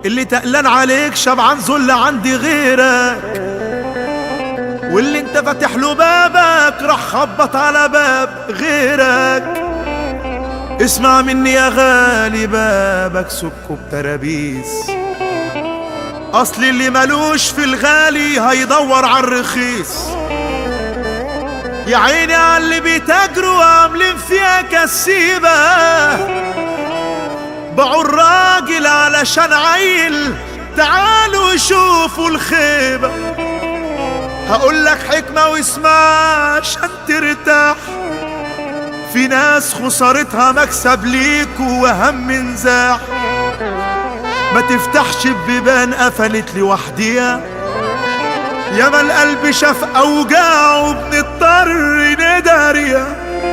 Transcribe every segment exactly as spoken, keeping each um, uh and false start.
اللي تقلان عليك شبعان ذل عندي غيرك، واللي انت فاتح له بابك راح خبط على باب غيرك. اسمع مني يا غالي، بابك سكه بترابيس، اصل اللي ملوش في الغالي هيدور على الرخيص. يا عيني على اللي بيتاجروا وعاملين فيها كسيبة، باعوا الراجل علشان عيل، تعالوا شوفوا الخيبة. هقولك حكمة واسمع عشان ترتاح، في ناس خسارتها مكسب ليك وهم نزاح. ما تفتحش ببيبان قفلت لوحديها، ياما القلب شاف اوجاعه بنضطر نداريها.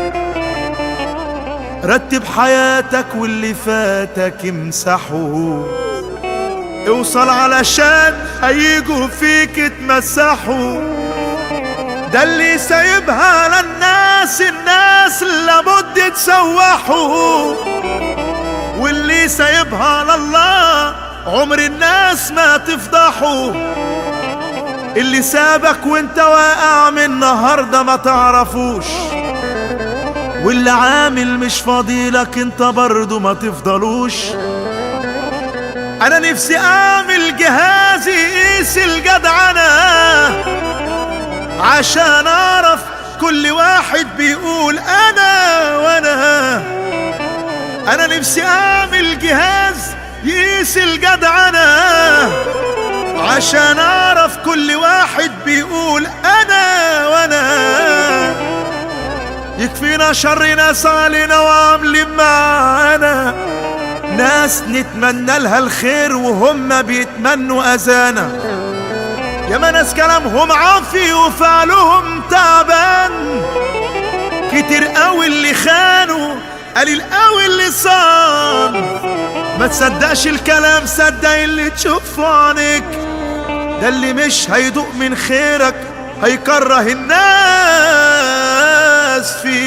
رتب حياتك واللي فاتك امسحه، اوصل علشان هيجوا فيك اتمسحوا. ده اللي سايبها للناس، الناس لابد تسوحوا، واللي سايبها لله عمر الناس ما تفضحوا. اللي سابك وانت واقع من النهارده ما تعرفوش، واللي عامل مش فاضيلك انت برضو ما تفضلوش. انا نفسي اعمل جهازي يقيس الجدعنة، عشان اعرف كل واحد بيقول انا وانا. انا نفسي اعمل جهاز يقيس الجدعنة، عشان اعرف كل واحد بيقول انا وانا. يكفينا شر ناس علينا وعاملين معانا، ناس نتمنى لها الخير وهم بيتمنوا اذانا. ياما ناس كلامهم عافي وفعلهم تعبان، كتير قوي اللي خانوا قليل قوي اللي صان. ما تصدقش الكلام، صدق اللي تشوفه عينيك، ده اللي مش هيدوق من خيرك هيكره الناس فيك.